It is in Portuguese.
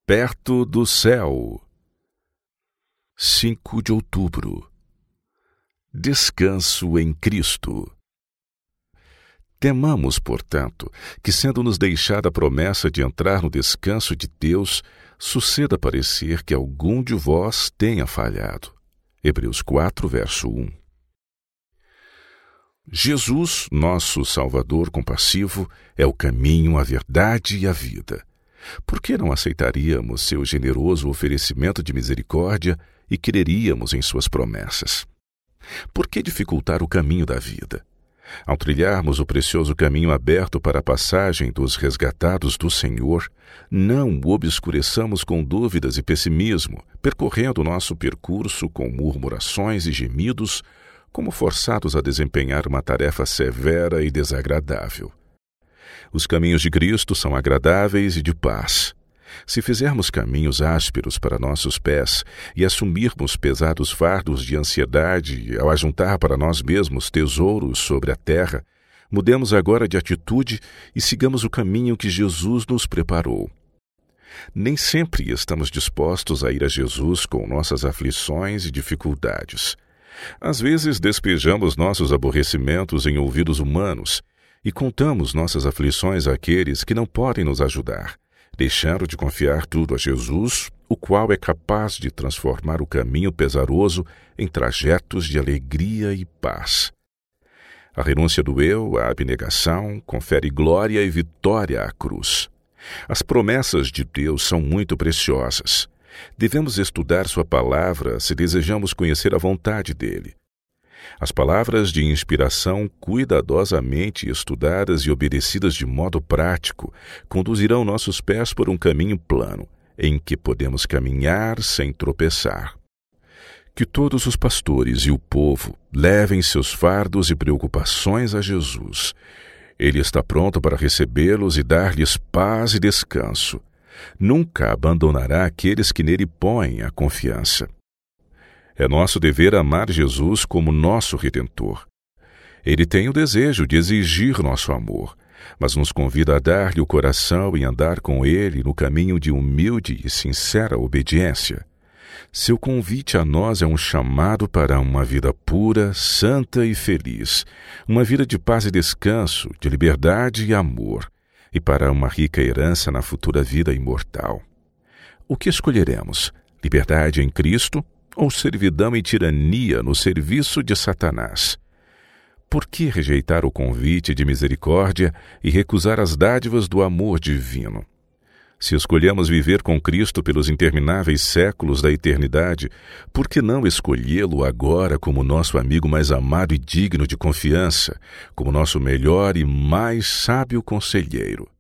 Perto do céu. 5 de outubro. Descanso em Cristo. Temamos, portanto, que, sendo-nos deixada a promessa de entrar no descanso de Deus, suceda parecer que algum de vós tenha falhado. Hebreus 4, verso 1. Jesus, nosso Salvador compassivo, é o caminho, a verdade e a vida. Por que não aceitaríamos seu generoso oferecimento de misericórdia e creríamos em suas promessas? Por que dificultar o caminho da vida? Ao trilharmos o precioso caminho aberto para a passagem dos resgatados do Senhor, não o obscureçamos com dúvidas e pessimismo, percorrendo nosso percurso com murmurações e gemidos, como forçados a desempenhar uma tarefa severa e desagradável. Os caminhos de Cristo são agradáveis e de paz. Se fizermos caminhos ásperos para nossos pés e assumirmos pesados fardos de ansiedade ao ajuntar para nós mesmos tesouros sobre a terra, mudemos agora de atitude e sigamos o caminho que Jesus nos preparou. Nem sempre estamos dispostos a ir a Jesus com nossas aflições e dificuldades. Às vezes despejamos nossos aborrecimentos em ouvidos humanos e contamos nossas aflições àqueles que não podem nos ajudar, deixando de confiar tudo a Jesus, o qual é capaz de transformar o caminho pesaroso em trajetos de alegria e paz. A renúncia do eu, a abnegação, confere glória e vitória à cruz. As promessas de Deus são muito preciosas. Devemos estudar sua palavra se desejamos conhecer a vontade dele. As palavras de inspiração, cuidadosamente estudadas e obedecidas de modo prático, conduzirão nossos pés por um caminho plano, em que podemos caminhar sem tropeçar. Que todos os pastores e o povo levem seus fardos e preocupações a Jesus. Ele está pronto para recebê-los e dar-lhes paz e descanso. Nunca abandonará aqueles que nele põem a confiança. É nosso dever amar Jesus como nosso Redentor. Ele tem o desejo de exigir nosso amor, mas nos convida a dar-lhe o coração e andar com ele no caminho de humilde e sincera obediência. Seu convite a nós é um chamado para uma vida pura, santa e feliz, uma vida de paz e descanso, de liberdade e amor, e para uma rica herança na futura vida imortal. O que escolheremos? Liberdade em Cristo ou servidão e tirania no serviço de Satanás? Por que rejeitar o convite de misericórdia e recusar as dádivas do amor divino? Se escolhemos viver com Cristo pelos intermináveis séculos da eternidade, por que não escolhê-lo agora como nosso amigo mais amado e digno de confiança, como nosso melhor e mais sábio conselheiro?